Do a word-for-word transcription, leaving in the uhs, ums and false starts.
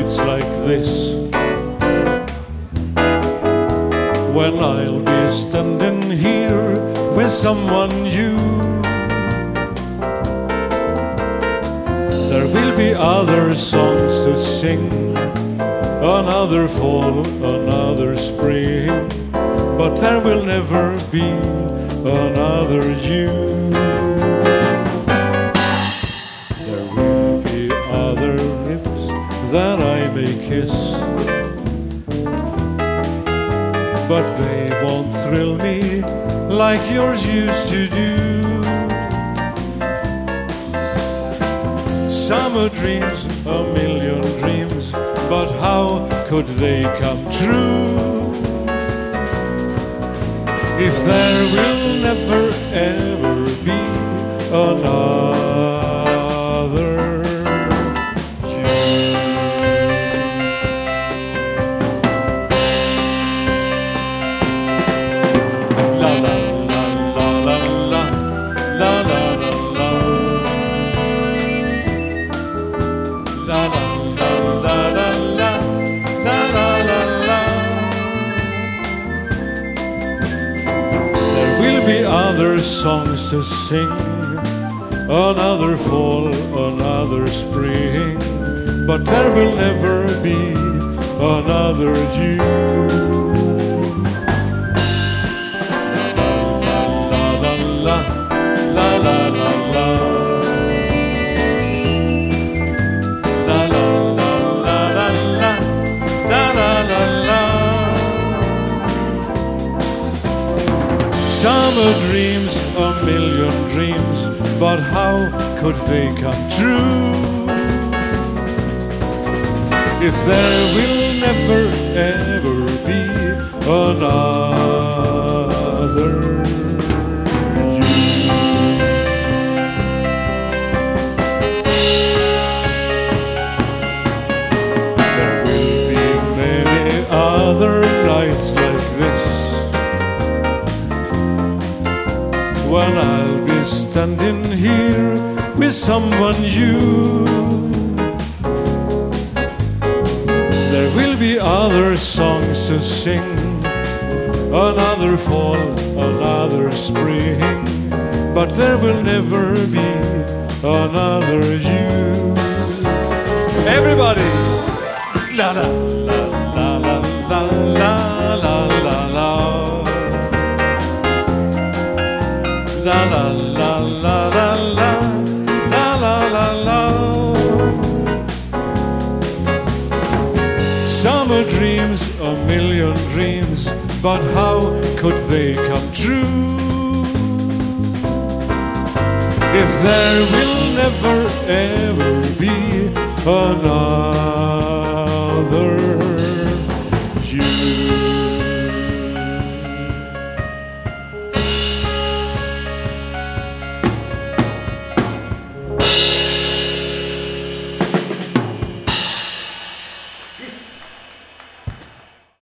nights like this, when I'll be standing here with someone new. There will be other songs to sing, another fall, another spring, but there will never be another you. There will be other lips that I may kiss, but they won't thrill me like yours used to do. Summer dreams, a million dreams, but how could they come true if there will never ever be another you? La la la la la la la la la la la la la la la la la la. There will be other songs to sing, another fall, another spring, but there will never be another you. La la la la la la la. La la la la la la la la la la. Summer dreams, a million dreams, but how could they come true if there will never ever be another you? There will be many other nights like this, when I'll be standing here with someone new. There will be other songs to sing, another fall, another spring, but there will never be another you. Everybody! La la la la la la la la la la. La la la la la la la la la la. Summer dreams, a million dreams, but how could they come true if there will never ever be another you?